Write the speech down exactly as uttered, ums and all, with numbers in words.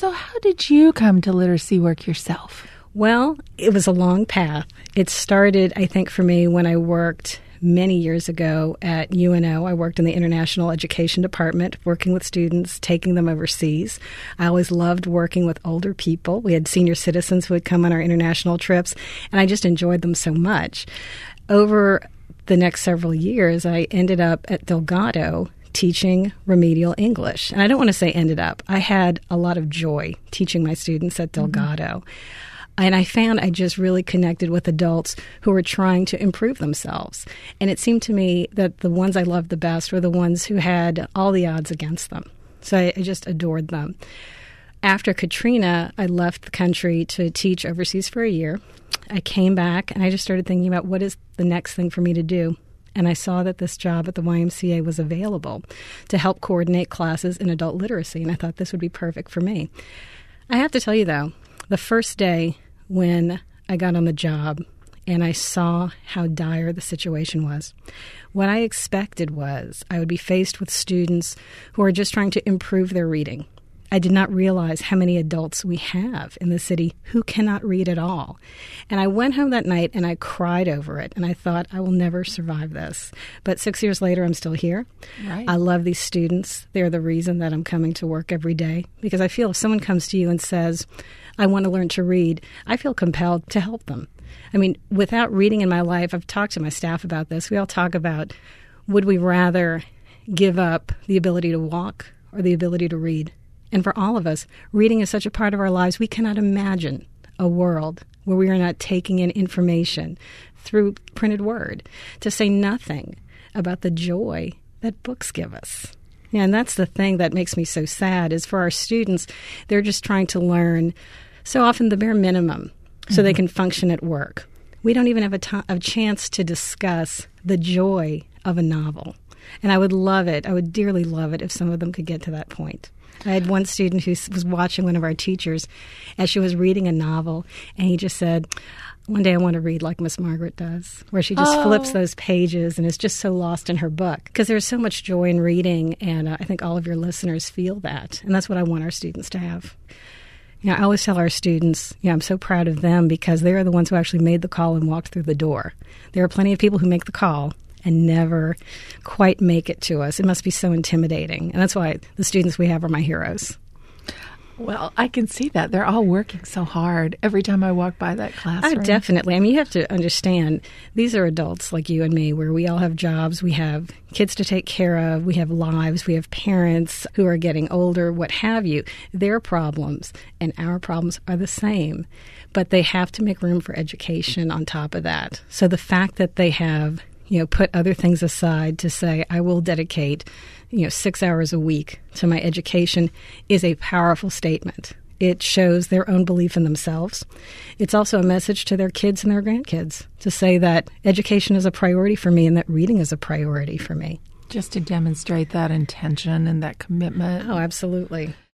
So how did you come to literacy work yourself? Well, it was a long path. It started, I think, for me when I worked many years ago at U N O. I worked in the International Education Department, working with students, taking them overseas. I always loved working with older people. We had senior citizens who would come on our international trips, and I just enjoyed them so much. Over the next several years, I ended up at Delgado teaching remedial English. And I don't want to say ended up. I had a lot of joy teaching my students at Delgado. Mm-hmm. And I found I just really connected with adults who were trying to improve themselves. And it seemed to me that the ones I loved the best were the ones who had all the odds against them. So I, I just adored them. After Katrina, I left the country to teach overseas for a year. I came back and I just started thinking about what is the next thing for me to do. And I saw that this job at the Y M C A was available to help coordinate classes in adult literacy. And I thought this would be perfect for me. I have to tell you, though, the first day when I got on the job and I saw how dire the situation was, what I expected was I would be faced with students who are just trying to improve their reading. I did not realize how many adults we have in the city who cannot read at all. And I went home that night and I cried over it. And I thought, I will never survive this. But six years later, I'm still here. Right. I love these students. They're the reason that I'm coming to work every day. Because I feel if someone comes to you and says, I want to learn to read, I feel compelled to help them. I mean, without reading in my life, I've talked to my staff about this. We all talk about, would we rather give up the ability to walk or the ability to read? And for all of us, reading is such a part of our lives, we cannot imagine a world where we are not taking in information through printed word, to say nothing about the joy that books give us. Yeah, and that's the thing that makes me so sad is for our students, they're just trying to learn so often the bare minimum so mm-hmm. they can function at work. We don't even have a, to- a chance to discuss the joy of a novel. And I would love it, I would dearly love it if some of them could get to that point. I had one student who was watching one of our teachers as she was reading a novel, and he just said, one day I want to read like Miss Margaret does, where she just oh. flips those pages and is just so lost in her book. Because there's so much joy in reading, and uh, I think all of your listeners feel that. And that's what I want our students to have. You know, I always tell our students, you know, I'm so proud of them because they are the ones who actually made the call and walked through the door. There are plenty of people who make the call and never quite make it to us. It must be so intimidating. And that's why the students we have are my heroes. Well, I can see that. They're all working so hard every time I walk by that classroom. Oh, definitely. I mean, you have to understand, these are adults like you and me, where we all have jobs, we have kids to take care of, we have lives, we have parents who are getting older, what have you. Their problems and our problems are the same, but they have to make room for education on top of that. So the fact that they have you know, put other things aside to say, I will dedicate, you know, six hours a week to my education is a powerful statement. It shows their own belief in themselves. It's also a message to their kids and their grandkids to say that education is a priority for me and that reading is a priority for me. Just to demonstrate that intention and that commitment. Oh, absolutely.